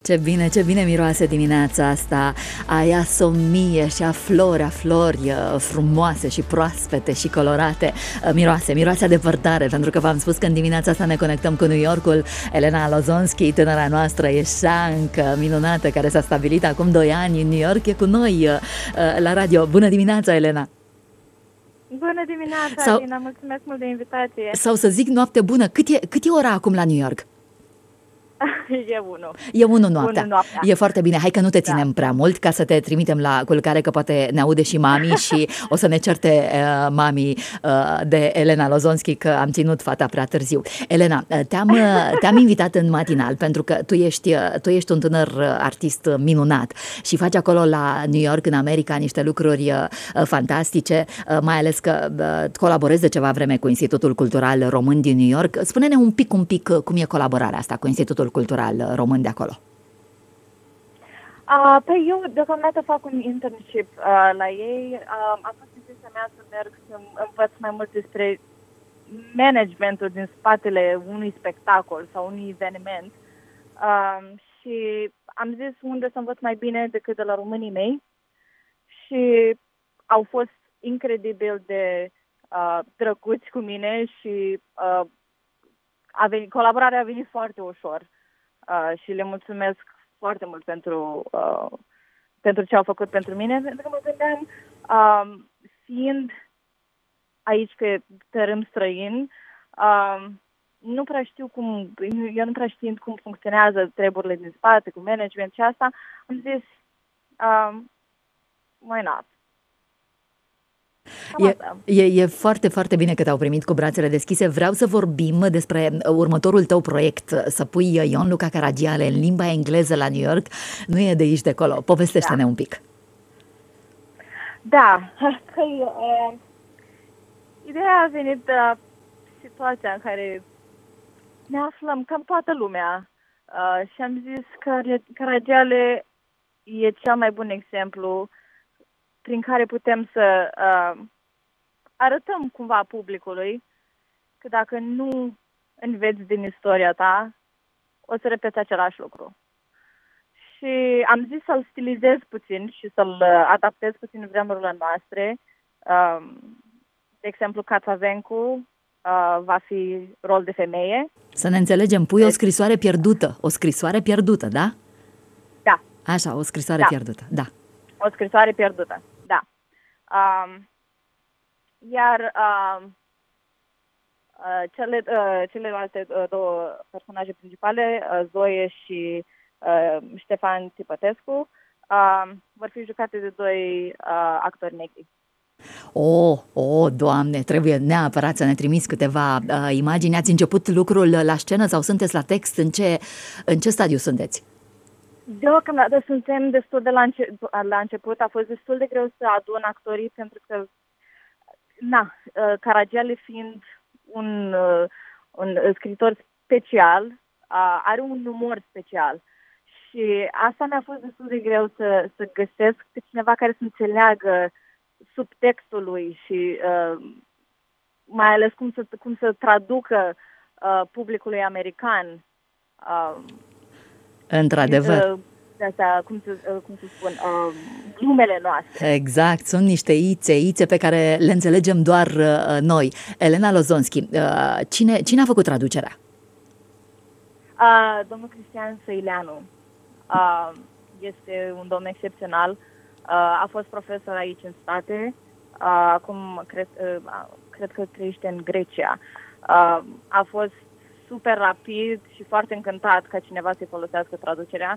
Ce bine miroase dimineața asta, aia somnie și a flori frumoase și proaspete și colorate. Miroase a depărtare, pentru că v-am spus că în dimineața asta ne conectăm cu New Yorkul. Elena Lozonski, tânăra noastră eșancă, minunată, care s-a stabilit acum 2 ani în New York, e cu noi la radio. Bună dimineața, Elena! Bună dimineața, Alina, mulțumesc mult de invitație. Sau să zic noapte bună, cât e ora acum la New York? E 1 noaptea. E foarte bine. Hai că nu te ținem prea mult ca să te trimitem la culcare, că poate ne aude și mami și o să ne certe mami de Elena Lozonski că am ținut fata prea târziu. Elena, te-am invitat în matinal pentru că tu ești un tânăr artist minunat și faci acolo la New York, în America, niște lucruri fantastice, mai ales că colaborezi de ceva vreme cu Institutul Cultural Român din New York. Spune-ne un pic cum e colaborarea asta cu Institutul Cultural Român de acolo. Păi eu deocamdată fac un internship la ei. A fost intenția mea să merg să învăț mai mult despre managementul din spatele unui spectacol sau unui eveniment. Și am zis unde să învăț mai bine decât de la românii mei. Și au fost incredibil de drăguți cu mine și colaborarea a venit foarte ușor. Și le mulțumesc foarte mult pentru ce au făcut pentru mine, pentru că mă gândeam, fiind aici pe tărâm străin, nu prea știu cum funcționează treburile din spate, cu management și asta, am zis, why not? E foarte, foarte bine că te-au primit cu brațele deschise. Vreau să vorbim despre următorul tău proiect, să pui Ion Luca Caragiale în limba engleză la New York. Nu e de aici de acolo. Povestește-ne un pic. Da, ideea a venit de situația în care ne aflăm cam toată lumea și am zis că Caragiale e cel mai bun exemplu prin care putem să arătăm cumva publicului că dacă nu înveți din istoria ta, o să repeți același lucru. Și am zis să-l stilizez puțin și să-l adaptez puțin în vremurile noastre. De exemplu, Catavencu va fi rol de femeie. Să ne înțelegem, pui o scrisoare pierdută. O scrisoare pierdută, da? Da. Așa, o scrisoare pierdută, da. O scrisoare pierdută, da. Iar celelalte 2 personaje principale, Zoe și Ștefan Țipătescu, vor fi jucate de 2 actori negri. Doamne, trebuie neapărat să ne trimiți câteva imagini. Ați început lucrul la scenă sau sunteți la text? În ce stadiu sunteți? Deocamdată suntem destul de la început. A fost destul de greu să adun actorii pentru că, Caragiale fiind un scriitor special, are un umor special. Și asta mi-a fost destul de greu să găsesc pe cineva care să înțeleagă subtextul lui și mai ales cum să traducă publicului american. Într-adevăr. Cum să spun, glumele noastre. Exact, sunt niște ițe pe care le înțelegem doar noi. Elena Lozonski, cine a făcut traducerea? Domnul Cristian Săileanu. Este un domn excepțional. A fost profesor aici în state. Acum cred că trăiește în Grecia. A fost super rapid și foarte încântat ca cineva să-i folosească traducerea.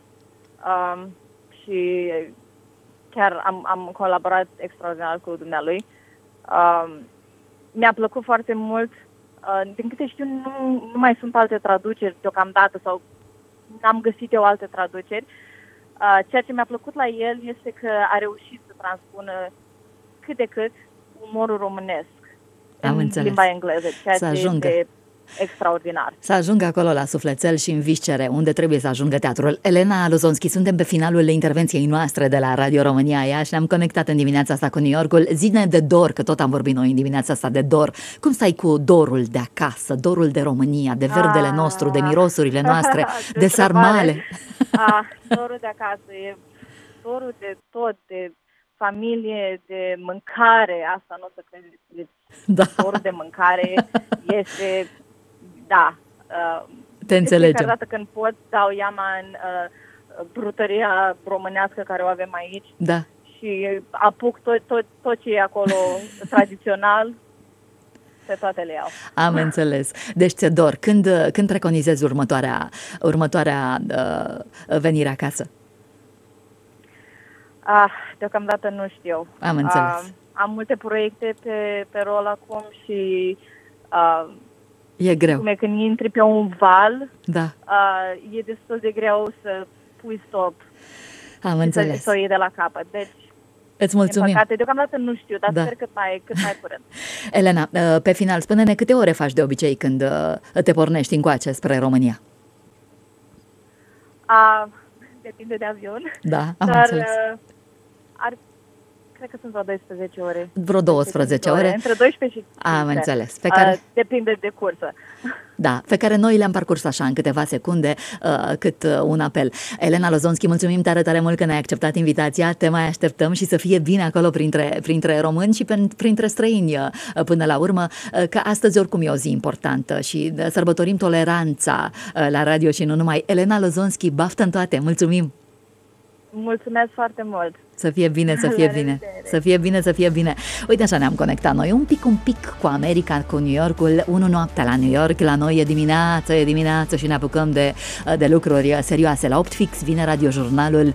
Și chiar am colaborat extraordinar cu dumnealui. Mi-a plăcut foarte mult. Din câte știu, nu mai sunt alte traduceri deocamdată sau n-am găsit eu alte traduceri. Ceea ce mi-a plăcut la el este că a reușit să transpună cât de cât umorul românesc în limba engleză. Să ajungă. extraordinar. Să ajungă acolo la sufletel și în viscere, unde trebuie să ajungă teatrul. Elena Lozonski, suntem pe finalul intervenției noastre de la Radio România Iași. Ne-am conectat în dimineața asta cu New Yorkul. Zi-ne de dor, că tot am vorbit noi în dimineața asta de dor. Cum stai cu dorul de acasă, dorul de România, de verdele nostru, de mirosurile noastre, de sarmale? Dorul de acasă e dorul de tot, de familie, de mâncare. Asta nu o să credeți. Da. Dorul de mâncare este... Da. Te înțelegem. Fiecare dată când pot, dau iama în brutăria românească care o avem aici. Da. Și apuc tot ce e acolo tradițional, pe toate le iau. Am înțeles. Deci ți-e dor. Când preconizezi următoarea venire acasă? Deocamdată nu știu. Am înțeles. Am multe proiecte pe rol acum și... E greu. Când intri pe un val, da. E destul de greu să pui stop. Am înțeles. Să o iei de la capăt. Deci, îți mulțumim. Păcate, deocamdată nu știu, dar sper cât mai curând. Elena, pe final, spune-ne câte ore faci de obicei când te pornești încoace spre România? Depinde de avion. Da, am înțeles. Cred că sunt vreo 12 ore. Vreo 12 ore? Între 12 și 15. Am înțeles. Depinde de cursă. Da, pe care noi le-am parcurs așa, în câteva secunde, cât un apel. Elena Lozonski, mulțumim tare, tare mult că ne-ai acceptat invitația, te mai așteptăm și să fie bine acolo printre români și printre străini până la urmă, că astăzi oricum e o zi importantă și sărbătorim toleranța la radio și nu numai. Elena Lozonski, baftă în toate, mulțumim! Mulțumesc foarte mult! Să fie bine, să fie bine. Să fie bine, să fie bine. Uite, așa ne-am conectat noi un pic cu America, cu New Yorkul. 1 noaptea la New York, la noi e dimineață și ne apucăm de lucruri serioase. La 8 fix vine radiojurnalul